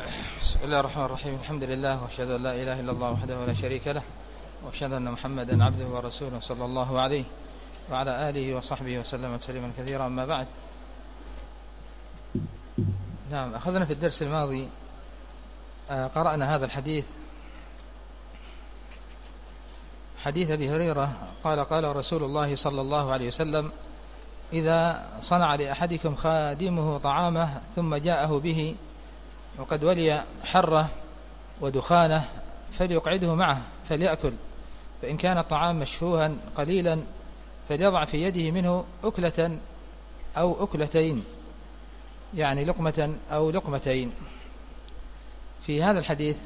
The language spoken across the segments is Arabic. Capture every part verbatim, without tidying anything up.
بسم الله الرحمن الرحيم. الحمد لله وأشهد أن لا إله إلا الله وحده لا شريك له، وأشهد أن محمدا عبده ورسوله صلى الله عليه وعلى آله وصحبه وسلم تسليما كثيرا. أما بعد، نعم، أخذنا في الدرس الماضي قرأنا هذا الحديث، حديث أبي هريرة قال: قال رسول الله صلى الله عليه وسلم: إذا صنع لأحدكم خادمه طعامه ثم جاءه به وقد ولي حره ودخانه فليقعده معه فليأكل، فإن كان الطعام مشفوها قليلا فليضع في يده منه أكلة أو أكلتين، يعني لقمة أو لقمتين. في هذا الحديث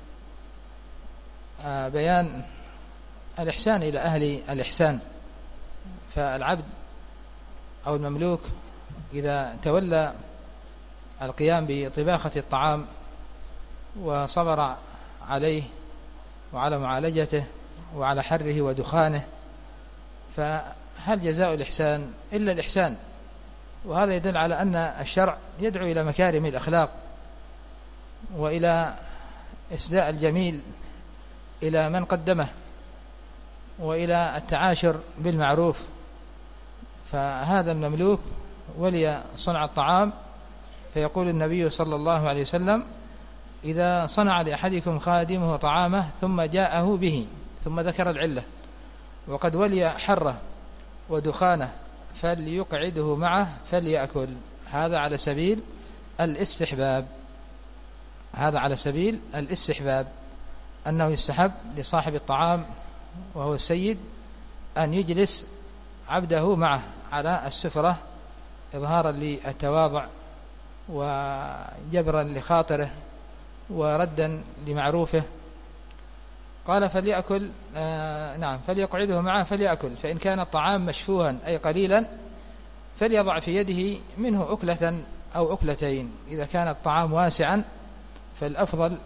بيان الإحسان إلى أهل الإحسان، فالعبد أو المملوك إذا تولى القيام بطباخة الطعام وصبر عليه وعلى معالجته وعلى حره ودخانه، فهل جزاء الإحسان إلا الإحسان؟ وهذا يدل على أن الشرع يدعو إلى مكارم الأخلاق وإلى إسداء الجميل إلى من قدمه وإلى التعاشر بالمعروف. فهذا المملوك ولي صنع الطعام، فيقول النبي صلى الله عليه وسلم: إذا صنع لأحدكم خادمه طعامه ثم جاءه به، ثم ذكر العلة، وقد ولي حره ودخانه فليقعده معه فليأكل. هذا على سبيل الاستحباب، هذا على سبيل الاستحباب أنه يستحب لصاحب الطعام وهو السيد أن يجلس عبده معه على السفرة إظهارا للتواضع وجبرا لخاطره وردا لمعروفه. قال: فليأكل، آه نعم فليقعده معه فليأكل، فإن كان الطعام مشفوها أي قليلا فليضع في يده منه أكلة أو أكلتين. إذا كان الطعام واسعا فالأفضل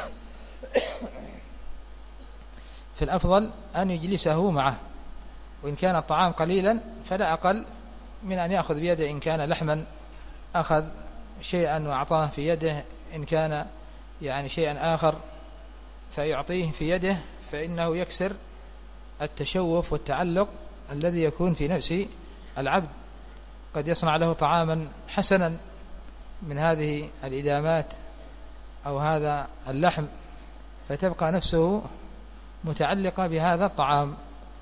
فالأفضل أن يجلسه معه، وإن كان الطعام قليلا فلا أقل من أن يأخذ بيده، إن كان لحما أخذ شيئا وأعطاه في يده، إن كان يعني شيئا آخر فيعطيه في يده، فإنه يكسر التشوف والتعلق الذي يكون في نفس العبد. قد يصنع له طعاما حسنا من هذه الإدامات أو هذا اللحم، فتبقى نفسه متعلقة بهذا الطعام،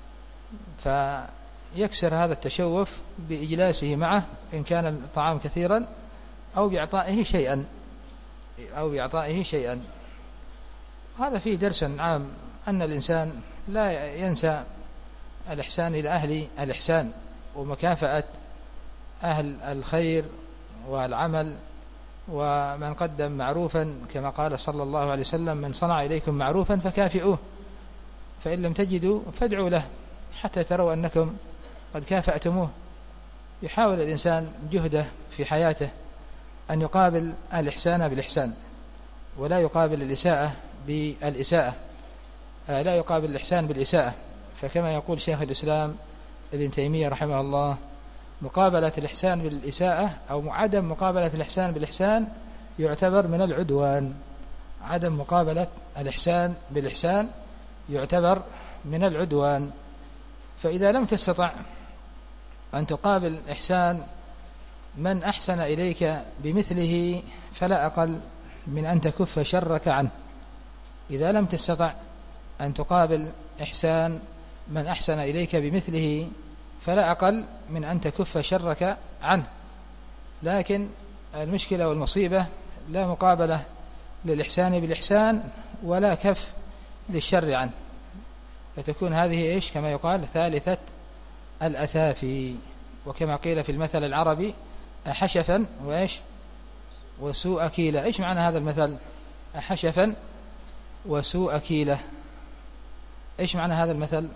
فيكسر هذا التشوف بإجلاسه معه إن كان الطعام كثيرا أو بإعطائه شيئا أو بإعطائه شيئا. هذا فيه درس عام أن الإنسان لا ينسى الإحسان إلى أهل الإحسان ومكافأة أهل الخير والعمل، ومن قدم معروفا كما قال صلى الله عليه وسلم: من صنع إليكم معروفا فكافئوه، فإن لم تجدوا فادعوا له حتى تروا أنكم قد كافأتموه. يحاول الإنسان جهده في حياته أن يقابل الإحسان بالإحسان، ولا يقابل الإساءة بالإساءة، آه لا يقابل الإحسان بالإساءة. فكما يقول شيخ الإسلام ابن تيمية رحمه الله: مقابلة الإحسان بالإساءة أو عدم مقابلة الإحسان بالإحسان يعتبر من العدوان. عدم مقابلة الإحسان بالإحسان يعتبر من العدوان. فإذا لم تستطع أن تقابل إحسان من أحسن إليك بمثله فلا أقل من أن تكف شرك عنه. إذا لم تستطع أن تقابل إحسان من أحسن إليك بمثله فلا أقل من أن تكف شرك عنه. لكن المشكلة والمصيبة لا مقابلة للإحسان بالإحسان ولا كف للشر عنه، فتكون هذه إيش كما يقال ثالثة الأثافي. وكما قيل في المثل العربي: أحشفا وإيش وسوء كيلة. إيش معنى هذا المثل؟ أحشفا وسوء كيلة. إيش معنى هذا المثل؟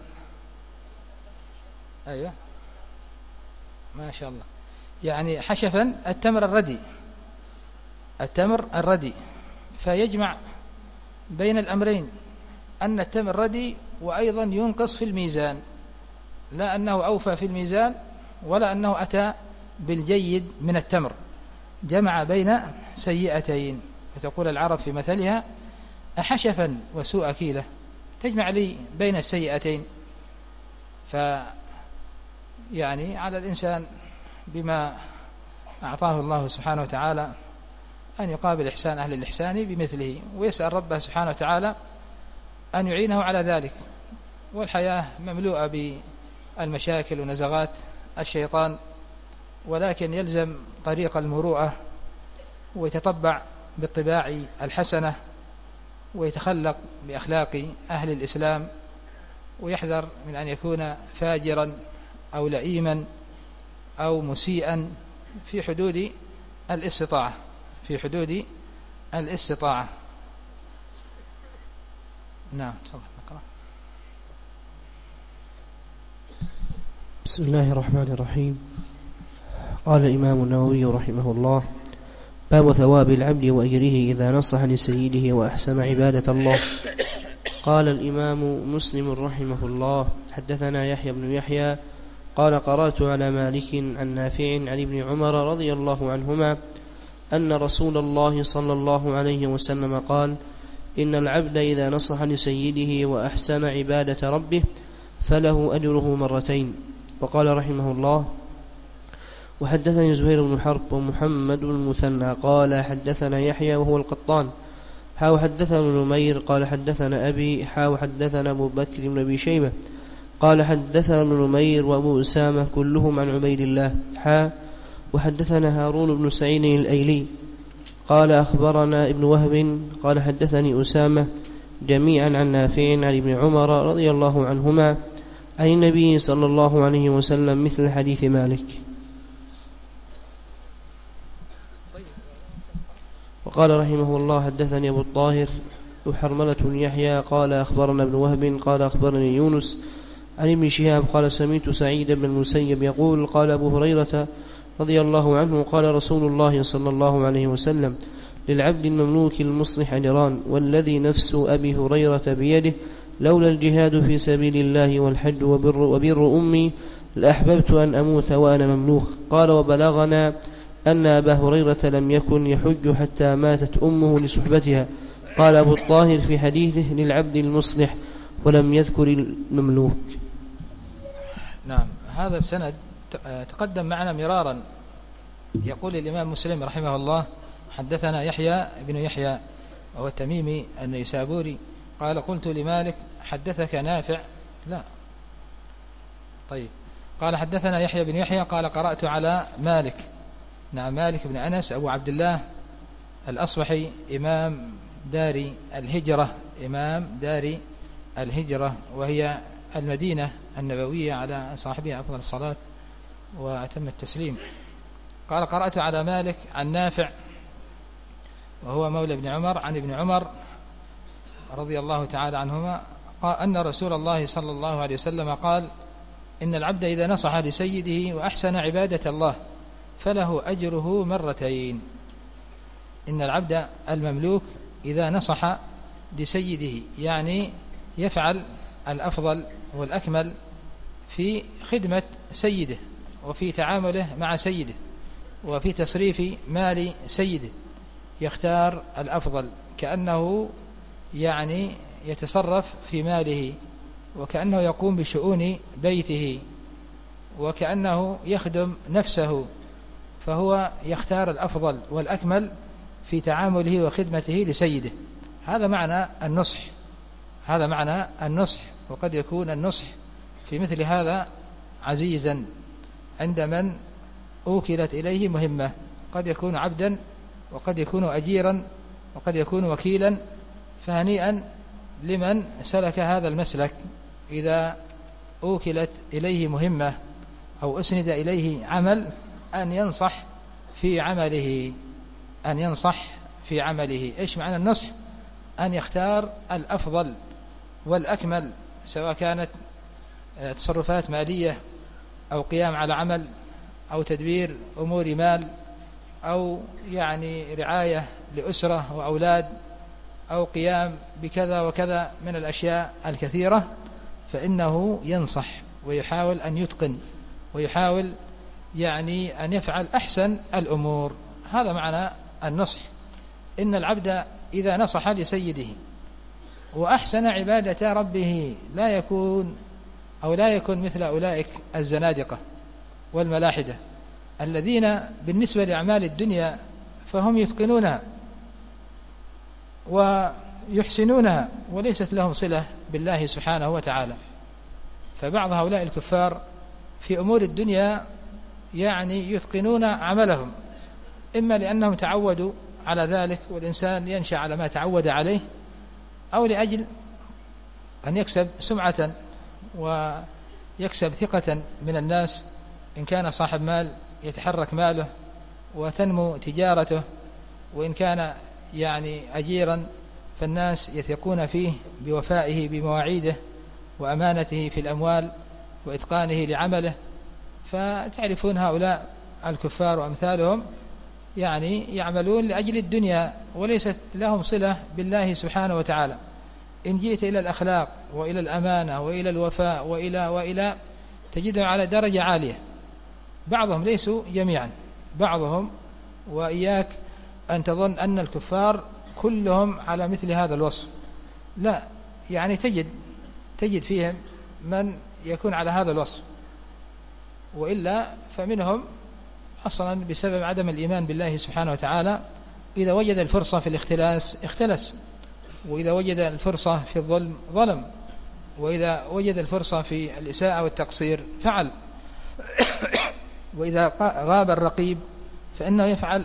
أيوة، ما شاء الله. يعني حشفا التمر الردي، التمر الردي، فيجمع بين الأمرين، أن التمر ردي وأيضا ينقص في الميزان، لا أنه أوفى في الميزان ولا أنه أتى بالجيد من التمر، جمع بين سيئتين. فتقول العرب في مثلها: أحشفا وسوء أكيلة، تجمع لي بين السيئتين. ف يعني على الإنسان بما أعطاه الله سبحانه وتعالى أن يقابل إحسان أهل الإحسان بمثله، ويسأل ربه سبحانه وتعالى أن يعينه على ذلك. والحياة مملوءة بالمشاكل ونزغات الشيطان، ولكن يلزم طريق المروءة ويتطبع بالطباع الحسنة ويتخلق بأخلاق أهل الإسلام، ويحذر من أن يكون فاجرا أو لئيما أو مسيئا في حدود الاستطاعة في حدود الاستطاعة. نعم، تفضل نقرأ. بسم الله الرحمن الرحيم. قال الإمام النووي رحمه الله: باب ثواب العبد وأجره إذا نصح لسيده وأحسن عبادة الله. قال الإمام مسلم رحمه الله: حدثنا يحيى بن يحيى قال قرأت على مالك عن نافع عن ابن عمر رضي الله عنهما أن رسول الله صلى الله عليه وسلم قال: إن العبد إذا نصح لسيده وأحسن عبادة ربه فله أجره مرتين. وقال رحمه الله: وحدثني زهير بن حرب ومحمد بن المثنى قال حدثنا يحيى وهو القطان حاو حدثنا ابن نمير قال حدثنا أبي حاو حدثنا أبو بكر بن أبي شيبة قال حدثنا ابن نمير وأبو أسامة كلهم عن عبيد الله حا وحدثنا هارون بن سعيد الأيلي قال أخبرنا ابن وهب قال حدثني أسامة جميعا عن نافع عن ابن عمر رضي الله عنهما عن النبي صلى الله عليه وسلم مثل حديث مالك. وقال رحمه الله: حدثني أبو الطاهر وحرملة بن يحيى قال أخبرنا ابن وهب قال أخبرني يونس عن ابن شهاب قال سمعت سعيد بن المسيب يقول: قال أبو هريرة رضي الله عنه: قال رسول الله صلى الله عليه وسلم: للعبد المملوك المصلح أجران، والذي نفس أبي هريرة بيده لولا الجهاد في سبيل الله والحج وبر, وبر أمي لأحببت أن أموت وأنا مملوك. قال: وبلغنا أن أبا هريرة لم يكن يحج حتى ماتت أمه لصحبتها. قال أبو الطاهر في حديثه: للعبد المصلح، ولم يذكر المملوك. نعم، هذا السند تقدم معنا مرارا. يقول الإمام مسلم رحمه الله: حدثنا يحيى بن يحيى وهو التميمي النيسابوري قال: قلت لمالك: حدثك نافع؟ لا. طيب، قال: حدثنا يحيى بن يحيى قال قرأت على مالك. نعم، مالك بن أنس أبو عبد الله الأصبحي إمام دار الهجرة إمام دار الهجرة وهي المدينة النبوية على صاحبها أفضل الصلاة وأتم التسليم. قال: قرأت على مالك عن نافع وهو مولى ابن عمر عن ابن عمر رضي الله تعالى عنهما قال أن رسول الله صلى الله عليه وسلم قال: إن العبد إذا نصح لسيده وأحسن عبادة الله فله أجره مرتين. إن العبد المملوك إذا نصح لسيده يعني يفعل الأفضل والأكمل في خدمة سيده وفي تعامله مع سيده وفي تصريف مال سيده، يختار الأفضل كأنه يعني يتصرف في ماله وكأنه يقوم بشؤون بيته وكأنه يخدم نفسه، فهو يختار الأفضل والأكمل في تعامله وخدمته لسيده. هذا معنى النصح هذا معنى النصح وقد يكون النصح في مثل هذا عزيزا عند من أوكلت إليه مهمة، قد يكون عبدا وقد يكون أجيرا وقد يكون وكيلا، فهنيئا لمن سلك هذا المسلك إذا أوكلت إليه مهمة أو أسند إليه عمل أن ينصح في عمله أن ينصح في عمله. إيش معنى النصح؟ أن يختار الأفضل والأكمل، سواء كانت تصرفات مالية أو قيام على عمل أو تدبير أمور مال أو يعني رعاية لأسرة وأولاد أو قيام بكذا وكذا من الأشياء الكثيرة، فإنه ينصح ويحاول أن يتقن ويحاول يعني أن يفعل أحسن الأمور. هذا معنى النصح. إن العبد إذا نصح لسيده وأحسن عبادة ربه لا يكون أو لا يكون مثل أولئك الزنادقة والملاحدة الذين بالنسبة لأعمال الدنيا فهم يتقنونها ويحسنونها وليست لهم صلة بالله سبحانه وتعالى. فبعض هؤلاء الكفار في أمور الدنيا يعني يتقنون عملهم، إما لأنهم تعودوا على ذلك والإنسان ينشأ على ما تعود عليه، أو لأجل أن يكسب سمعة ويكسب ثقة من الناس. إن كان صاحب مال يتحرك ماله وتنمو تجارته، وإن كان يعني أجيرا فالناس يثقون فيه بوفائه بمواعيده وأمانته في الأموال وإتقانه لعمله. فتعرفون هؤلاء الكفار وأمثالهم يعني يعملون لأجل الدنيا وليست لهم صلة بالله سبحانه وتعالى. إن جئت إلى الأخلاق وإلى الأمانة وإلى الوفاء وإلى وإلى تجدهم على درجة عالية، بعضهم ليسوا جميعا، بعضهم، وإياك أن تظن أن الكفار كلهم على مثل هذا الوصف، لا، يعني تجد تجد فيهم من يكون على هذا الوصف، وإلا فمنهم أصلا بسبب عدم الإيمان بالله سبحانه وتعالى إذا وجد الفرصة في الاختلاس اختلس، وإذا وجد الفرصة في الظلم ظلم، وإذا وجد الفرصة في الإساءة والتقصير فعل، وإذا غاب الرقيب فإنه يفعل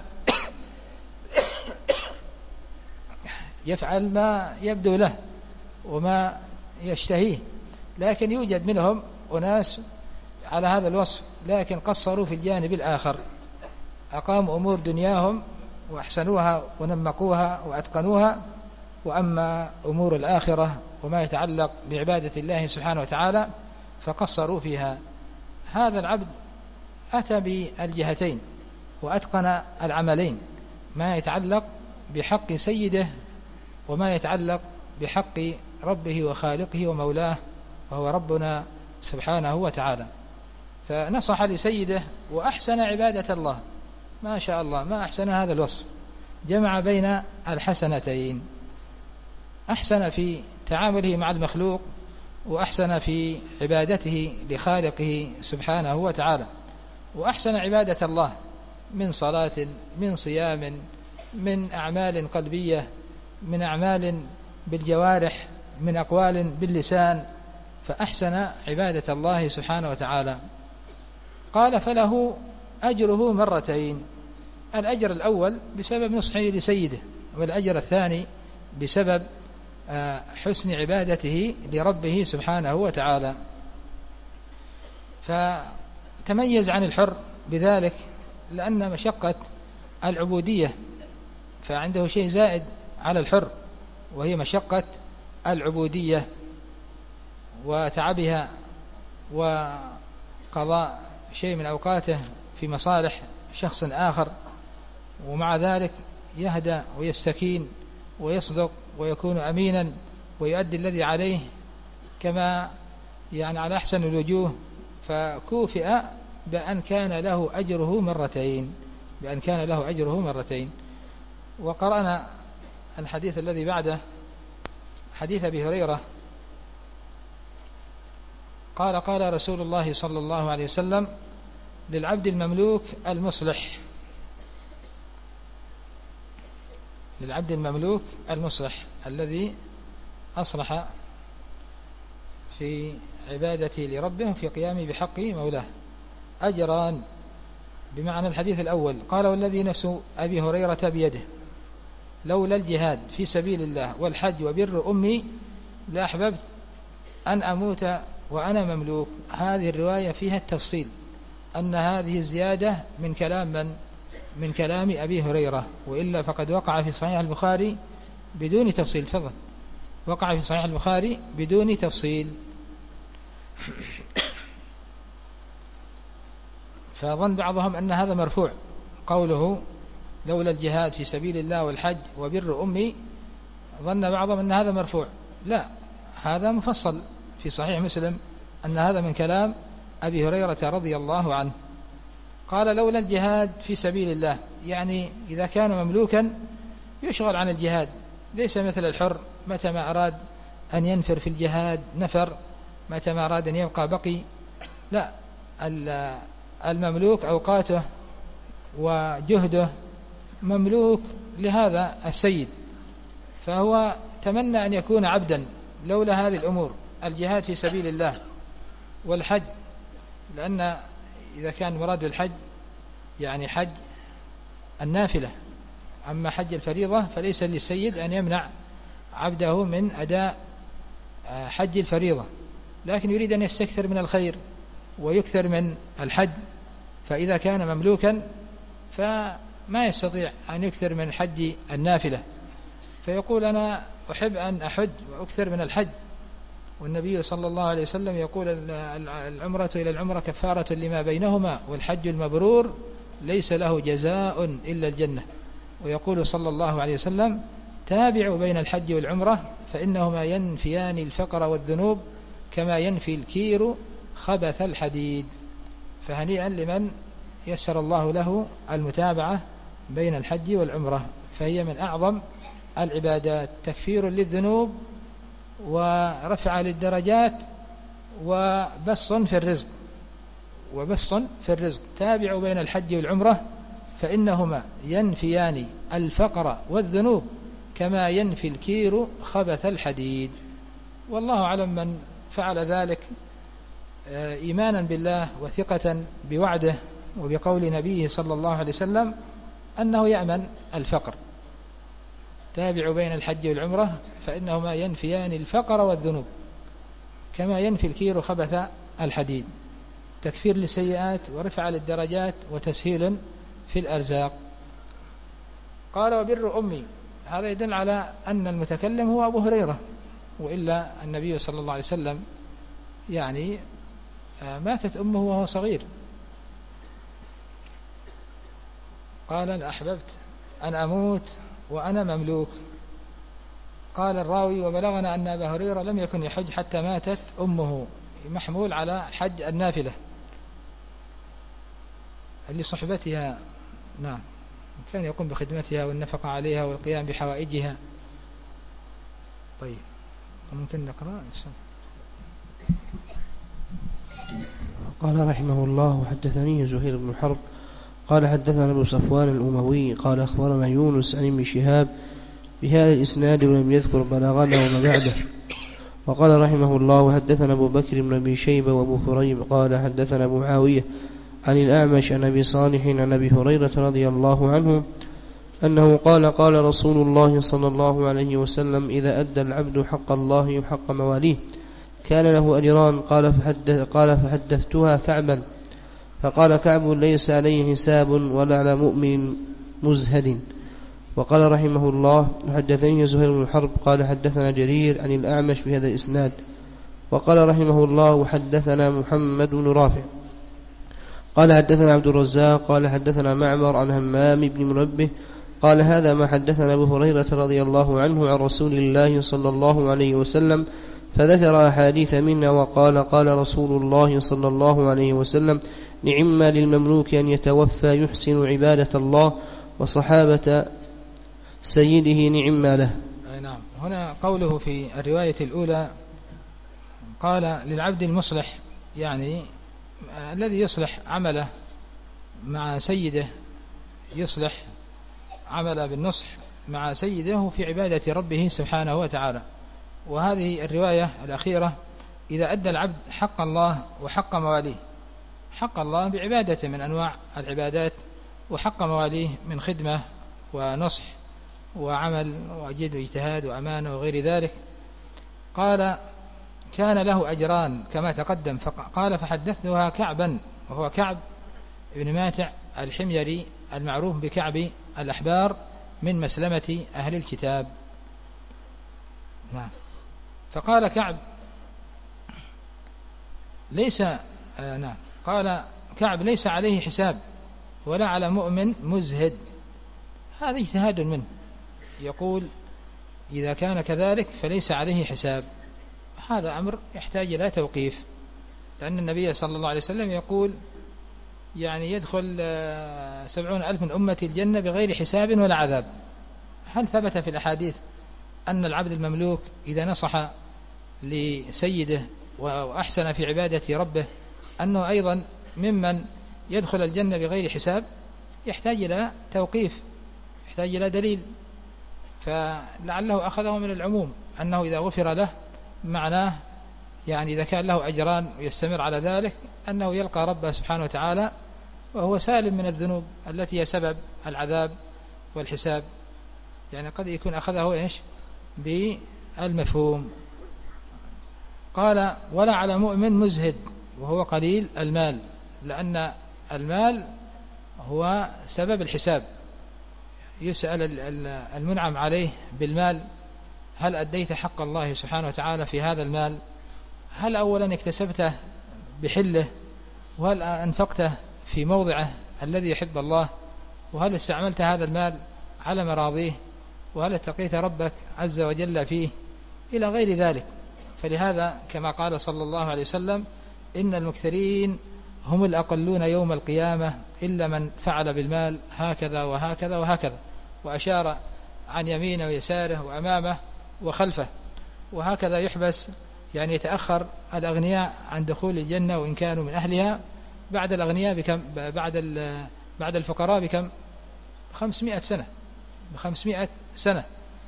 يفعل ما يبدو له وما يشتهيه. لكن يوجد منهم أناس على هذا الوصف لكن قصروا في الجانب الآخر، أقاموا أمور دنياهم وأحسنوها ونمقوها وأتقنوها، وأما أمور الآخرة وما يتعلق بعبادة الله سبحانه وتعالى فقصروا فيها. هذا العبد أتى بالجهتين وأتقن العملين، ما يتعلق بحق سيده وما يتعلق بحق ربه وخالقه ومولاه وهو ربنا سبحانه وتعالى. فنصح لسيده وأحسن عبادة الله، ما شاء الله، ما أحسن هذا الوصف، جمع بين الحسنتين، أحسن في تعامله مع المخلوق وأحسن في عبادته لخالقه سبحانه وتعالى، وأحسن عبادة الله من صلاة، من صيام، من أعمال قلبية، من أعمال بالجوارح، من أقوال باللسان، فأحسن عبادة الله سبحانه وتعالى. قال فله أجره مرتين، الأجر الأول بسبب نصحه لسيده، والأجر الثاني بسبب حسن عبادته لربه سبحانه وتعالى. فتميز عن الحر بذلك لأن مشقة العبودية، فعنده شيء زائد على الحر وهي مشقة العبودية وتعبها وقضاء شيء من أوقاته في مصالح شخص آخر، ومع ذلك يهدى ويستكين ويصدق ويكون أمينا ويؤدي الذي عليه كما يعني على أحسن الوجوه، فكوفئ بأن كان له أجره مرتين بأن كان له أجره مرتين. وقرأنا الحديث الذي بعده، حديث أبي هريرة قال قال رسول الله صلى الله عليه وسلم للعبد المملوك المصلح للعبد المملوك المصلح الذي أصلح في عبادته لربه في قيامه بحق مولاه أجران، بمعنى الحديث الأول قال والذي نفس أبي هريرة بيده لولا الجهاد في سبيل الله والحج وبر أمي لأحببت أن أموت وأنا مملوك. هذه الرواية فيها التفصيل أن هذه الزيادة من كلام من من كلام أبي هريرة، وإلا فقد وقع في صحيح البخاري بدون تفصيل. تفضل. وقع في صحيح البخاري بدون تفصيل، فظن بعضهم أن هذا مرفوع، قوله لولا الجهاد في سبيل الله والحج وبر أمي، ظن بعضهم أن هذا مرفوع، لا، هذا مفصل في صحيح مسلم أن هذا من كلام أبي هريرة رضي الله عنه. قال لولا الجهاد في سبيل الله، يعني إذا كان مملوكا يشغل عن الجهاد، ليس مثل الحر متى ما أراد أن ينفر في الجهاد نفر، متى ما أراد أن يبقى بقي. لا، المملوك أوقاته وجهده مملوك لهذا السيد، فهو تمنى أن يكون عبدا لولا هذه الأمور، الجهاد في سبيل الله والحج، لأن إذا كان مراد الحج يعني حج النافلة، أما حج الفريضة فليس للسيد أن يمنع عبده من أداء حج الفريضة، لكن يريد أن يستكثر من الخير ويكثر من الحج، فإذا كان مملوكا فما يستطيع أن يكثر من حج النافلة، فيقول أنا أحب أن أحج وأكثر من الحج. والنبي صلى الله عليه وسلم يقول العمرة إلى العمرة كفارة لما بينهما، والحج المبرور ليس له جزاء إلا الجنة. ويقول صلى الله عليه وسلم تابعوا بين الحج والعمرة فإنهما ينفيان الفقر والذنوب كما ينفي الكير خبث الحديد. فهنيئا لمن يسر الله له المتابعة بين الحج والعمرة، فهي من أعظم العبادات، تكفير للذنوب ورفع للدرجات وبسط في الرزق وبسط في الرزق. تابعوا بين الحج والعمرة فإنهما ينفيان الفقر والذنوب كما ينفي الكير خبث الحديد. والله أعلم من فعل ذلك إيمانا بالله وثقة بوعده وبقول نبيه صلى الله عليه وسلم أنه يأمن الفقر. تابعوا بين الحج والعمرة فإنهما ينفيان الفقر والذنوب كما ينفي الكير خبث الحديد، تكفير للسيئات ورفع للدرجات وتسهيل في الأرزاق. قال وبر أمي، هذا يدل على أن المتكلم هو أبو هريرة، وإلا النبي صلى الله عليه وسلم يعني ماتت أمه وهو صغير. قال أحببت أن أموت وأنا مملوك. قال الراوي وبلغنا أن أبا هريرة لم يكن يحج حتى ماتت أمه، محمول على حج النافلة لصحبتها، نعم، كان يقوم بخدمتها والنفقة عليها والقيام بحوائجها. طيب ممكن نقرأ. قال رحمه الله حدثني زهير بن حرب قال حدثنا أبو صفوان الأموي قال أخبرنا يونس عن ابن شهاب بهذا الإسناد ولم يذكر بلغنا وما بعده. وقال رحمه الله حدثنا أبو بكر بن أبي شيبة وأبو فريب قال حدثنا أبو معاوية عن الأعمش عن أبي صالح عن أبي هريرة رضي الله عنه أنه قال قال رسول الله صلى الله عليه وسلم إذا أدى العبد حق الله وحق مواليه كان له أجران. قال فحدث قال فحدثتها كعبا فقال كعب ليس عليه حساب ولا على مؤمن مزهد. وقال رحمه الله حدثني زهير بن الحرب قال حدثنا جرير عن الأعمش بهذا الإسناد. وقال رحمه الله حدثنا محمد بن رافع قال حدثنا عبد الرزاق قال حدثنا معمر عن همام بن منبه قال هذا ما حدثنا أبو هريرة رضي الله عنه عن رسول الله صلى الله عليه وسلم، فذكر أحاديث منها وقال قال رسول الله صلى الله عليه وسلم نعم للمملوك أن يتوفى يحسن عبادة الله وصحابة سيده نعم له. نعم. هنا قوله في الرواية الأولى قال للعبد المصلح، يعني الذي يصلح عمله مع سيده، يصلح عمله بالنصح مع سيده في عبادة ربه سبحانه وتعالى. وهذه الرواية الأخيرة إذا أدى العبد حق الله وحق مواليه، حق الله بعبادة من أنواع العبادات، وحق مواليه من خدمة ونصح وعمل وجد واجتهاد وأمانة وغير ذلك. قال كان له أجران كما تقدم. قال فحدثتها كعبا، وهو كعب بن ماتع الحميري المعروف بكعب الأحبار من مسلمة أهل الكتاب. نعم. فقال كعب ليس آه نعم قال كعب ليس عليه حساب ولا على مؤمن مزهد. هذا اجتهاد منه، يقول إذا كان كذلك فليس عليه حساب. هذا أمر يحتاج إلى توقيف، لأن النبي صلى الله عليه وسلم يقول يعني يدخل سبعون ألف من أمة الجنة بغير حساب ولا عذاب. هل ثبت في الأحاديث أن العبد المملوك إذا نصح لسيده وأحسن في عبادة ربه أنه أيضا ممن يدخل الجنة بغير حساب؟ يحتاج إلى توقيف، يحتاج إلى دليل. فلعله أخذه من العموم أنه إذا غفر له معناه يعني إذا كان له أجران ويستمر على ذلك أنه يلقى ربه سبحانه وتعالى وهو سالم من الذنوب التي هي سبب العذاب والحساب. يعني قد يكون أخذه إيش بالمفهوم. قال ولا على مؤمن مزهد وهو قليل المال، لأن المال هو سبب الحساب. يسأل المنعم عليه بالمال هل أديت حق الله سبحانه وتعالى في هذا المال؟ هل أولا اكتسبته بحله؟ وهل أنفقته في موضعه الذي يحب الله؟ وهل استعملت هذا المال على مراضيه؟ وهل اتقيت ربك عز وجل فيه؟ إلى غير ذلك. فلهذا كما قال صلى الله عليه وسلم إن المكثرين هم الأقلون يوم القيامة إلا من فعل بالمال هكذا وهكذا وهكذا، وأشار عن يمينه ويساره وأمامه وخلفه. وهكذا يحبس يعني يتأخر الأغنياء عن دخول الجنة وإن كانوا من أهلها بعد الأغنياء بكم؟ بعد بعد الفقراء بكم؟ بخمسمائة سنة، بخمسمائة سنة.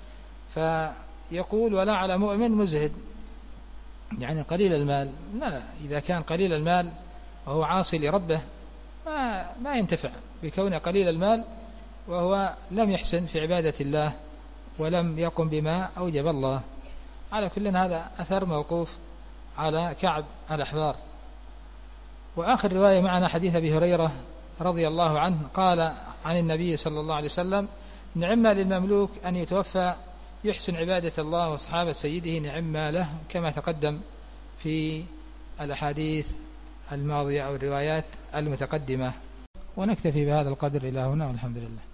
فيقول ولا على مؤمن مزهد يعني قليل المال. لا، إذا كان قليل المال وهو عاصي لربه ما, ما ينتفع بكونه قليل المال وهو لم يحسن في عبادة الله ولم يقم بما أوجب الله. على كل هذا أثر موقوف على كعب الأحبار. وآخر رواية معنا حديث أبي هريرة رضي الله عنه قال عن النبي صلى الله عليه وسلم نعم للمملوك أن يتوفى يحسن عبادة الله وصحابة سيده، نعم له، كما تقدم في الأحاديث الماضية أو الروايات المتقدمة. ونكتفي بهذا القدر إلى هنا والحمد لله.